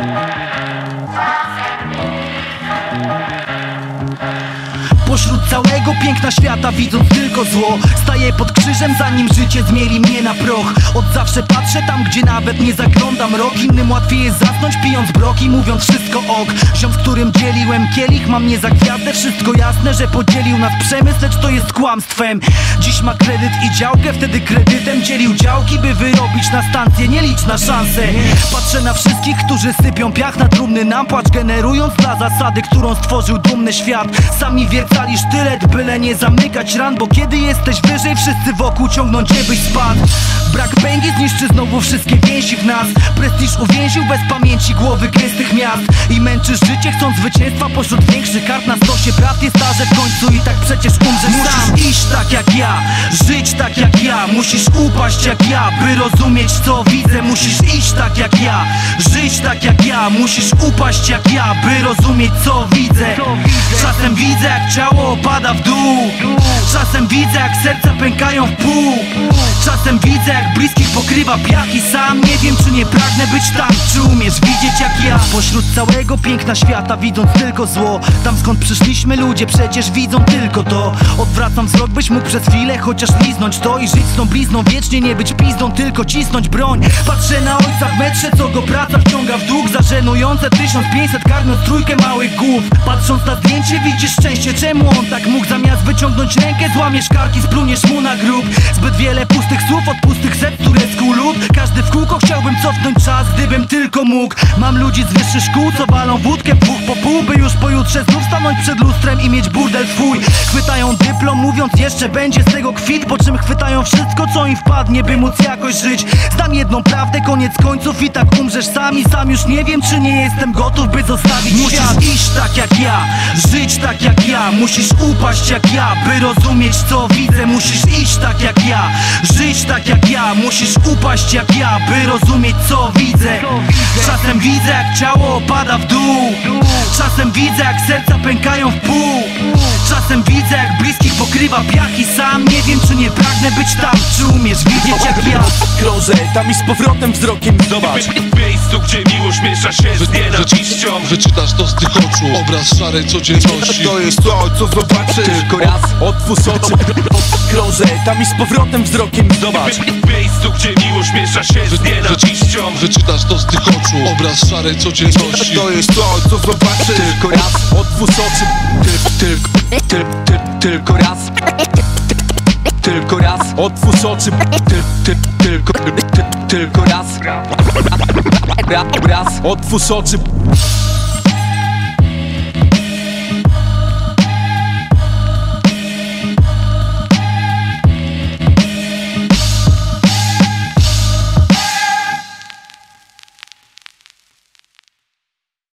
Pośród całego piękna świata, widząc tylko zło, staję pod krzyżem, zanim życie zmieli mnie na proch. Od zawsze patrzę tam, gdzie nawet nie zaglądam rok. Innym łatwiej jest zasnąć, pijąc broki, mówiąc wszystko ok. Ziom, z którym dzieliłem kielich, ma mnie za gwiazdę. Wszystko jasne, że podzielił nas przemysł, lecz to jest kłamstwem. Dziś ma kredyt i działkę, wtedy kredytem dzielił działki, by wyrobić na stację, nie licz na szansę. Patrzę na wszystkich, którzy sypią piach na trumny nam, płacz generując dla zasady, którą stworzył dumny świat. Sami wiercali sztylet, byle nie zamykać ran, bo kiedy jesteś wyżej, wszyscy wokół ciągną cię, byś spadł. Brak pęgi zniszczy znowu wszystkie więzi w nas. Prestiż uwięził bez pamięci głowy gęstych miast. I męczysz życie, chcąc zwycięstwa pośród większych kart. Na stosie prawd jest ta, że w końcu i tak przecież umrzesz sam. Musisz iść tak jak ja, żyć tak jak ja. Musisz upaść jak ja, by rozumieć co widzę. Musisz iść tak jak ja, żyć tak jak ja. Musisz upaść jak ja, by rozumieć co widzę. Czasem widzę jak ciało opada w dół. Czasem widzę jak serca pękają w pół. Czasem widzę jak bliskich pokrywa piach. I sam nie wiem, czy nie pragnę być tam. Czy umiesz widzieć jak ja? Pośród całego piękna świata, widząc tylko zło. Tam skąd przyszliśmy ludzie przecież widzą tylko to. Odwracam wzrok, byś mógł przez chwilę chociaż liznąć to. I żyć z tą blizną, wiecznie nie być pizdą, tylko cisnąć broń. Patrzę na ojca w metrze, co go praca wciąga w dług. Za żenujące 1500 karmiąc trójkę małych głów. Patrząc na zdjęcie widzisz szczęście, czemu on tak mógł? Zamiast wyciągnąć rękę, złamiesz karki, spluniesz mu na grób. Zbyt wiele pustych słów od pustych serc, które skuł lud. Każdy w kółko chciałbym cofnąć czas, gdybym tylko mógł. Mam ludzi z wyższych szkół, co walą wódkę dwóch po pół, by już pojutrze znów stanąć przed lustrem i mieć burdel swój. Chwytają dyplom, mówiąc jeszcze będzie z tego kwit, po czym chwytają wszystko, co im wpadnie, by móc jakoś żyć. Znam jedną prawdę, koniec końców i tak umrzesz sam. I sam już nie wiem, czy nie jestem gotów, by zostawić świat. Musisz iść tak jak ja, żyć tak jak ja. Musisz upaść jak ja, by rozumieć co widzę. Musisz iść tak jak ja, żyć tak jak ja. Musisz upaść jak ja, by rozumieć co widzę. Czasem widzę jak ciało opada w dół. Czasem widzę jak serca pękają w pół. Czasem widzę jak bliskich pokrywa piach. I sam nie wiem, czy nie pragnę być tam. Czy umiesz widzieć jak ja? Krążę tam i z powrotem wzrokiem zobacz. W miejscu, gdzie miłość miesza się z nienawiścią. Wyczytasz to z tych oczu, obraz szarej codzienności. To jest to, co zobaczysz. Tylko raz otwórz oczy. Krążę tam i z powrotem wzrokiem zobacz. W miejscu, gdzie miłość miesza się z nienawiścią. Wyczytasz to z tych oczu, obraz szarej codzienności. To jest to, co zobaczysz. Tylko raz otwórz oczy. Tylko raz. Tylko raz otwórz oczy. Tylko raz. Raz otwórz oczy.